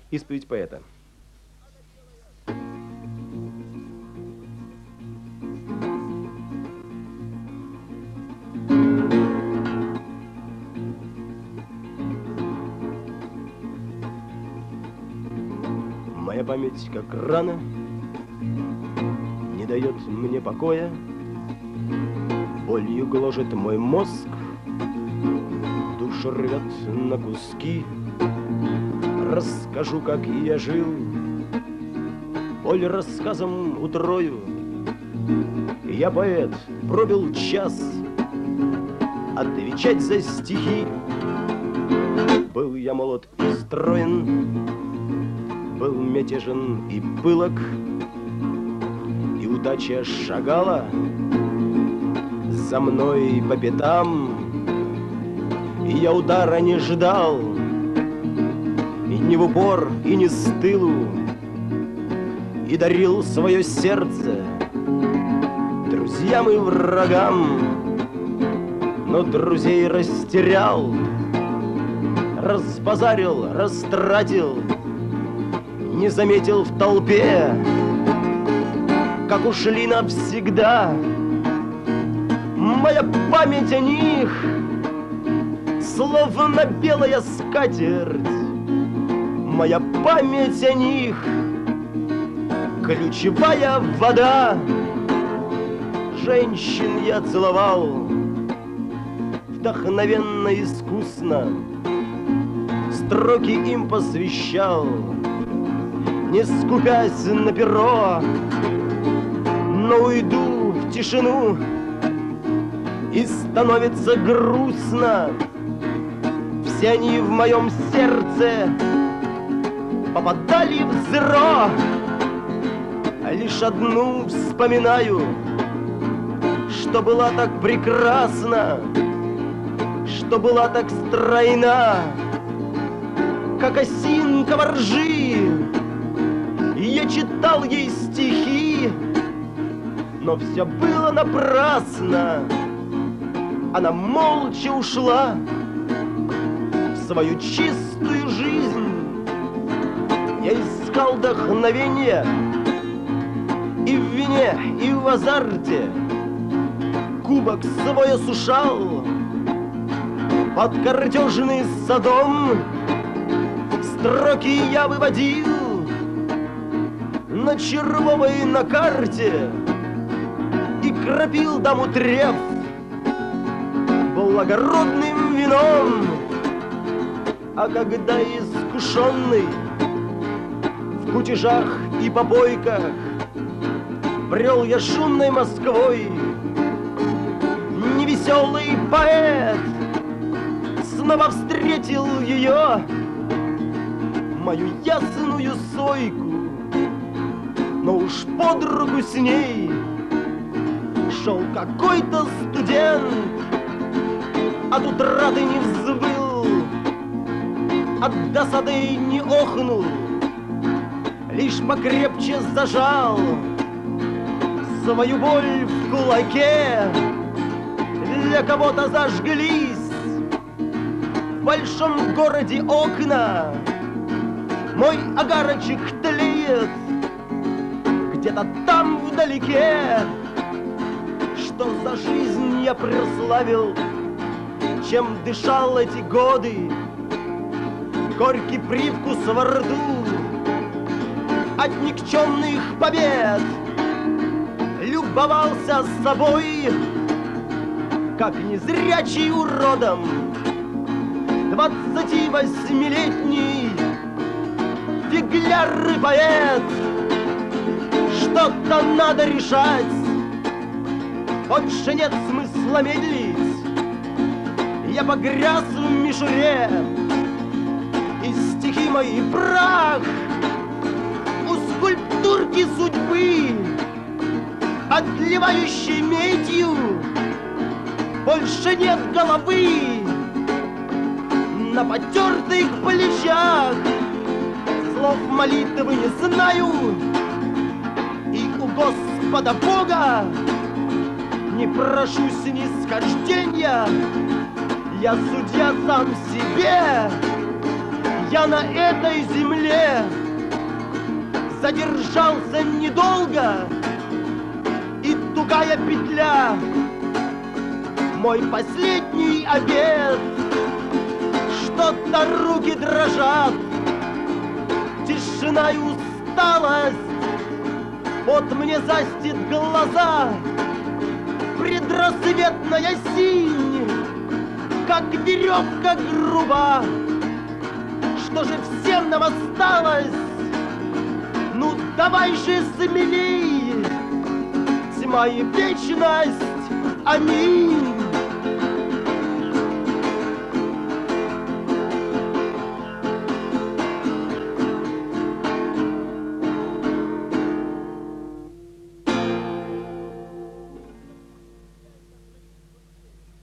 Исповедь поэта. Моя память, как рана, не дает мне покоя, болью гложет мой мозг, душу рвет на куски. Расскажу, как я жил, боль рассказом утрою. Я поэт, пробил час отвечать за стихи. Был я молод и строен, был мятежен и пылок, и удача шагала за мной по пятам, и я удара не ждал, и не в упор, и не с тылу, и дарил свое сердце друзьям и врагам, но друзей растерял, разбазарил, растратил, не заметил в толпе, как ушли навсегда. Моя память о них словно белая скатерть. Моя память о них ключевая вода. Женщин я целовал вдохновенно, искусно, строки им посвящал, не скупясь на перо, но уйду в тишину, и становится грустно. Все они в моем сердце попадали в зеро. Лишь одну вспоминаю, что была так прекрасна, что была так стройна, как осинка во ржи. Я читал ей стихи, но все было напрасно. Она молча ушла в свою чистую жизнь. Я искал вдохновения и в вине, и в азарте. Кубок свой осушал под картежный садом. Строки я выводил на червовой на карте и кропил даму треф благородным вином. А когда искушенный в кутежах и попойках брел я шумной Москвой, невеселый поэт снова встретил ее, мою ясную сойку. Но уж под руку с ней шел какой-то студент, от утраты не взвыл, от досады не охнул, лишь покрепче зажал свою боль в кулаке. Для кого-то зажглись в большом городе окна, мой огарочек тлеет где-то там вдалеке. Что за жизнь я прославил, чем дышал эти годы, горький привкус во рту от никчемных побед. Любовался собой, как незрячий уродом, 28-летний фигляр и поэт. Что-то надо решать, больше нет смысла медлить. Я погряз в мишуре, и стихи мои прах. У скульптурки судьбы, отливающей медью, больше нет головы. На потертых плечах слов молитвы не знаю, и у Господа Бога не прошу снисхождения. Я судья сам себе, Я на этой земле задержался недолго, и тугая петля мой последний обед. Что-то руки дрожат, тишина и усталость, вот мне застит глаза. Предрассветная синь, как веревка груба. Что же всем нам осталось? Ну давай же смелей, тьма и вечность, аминь.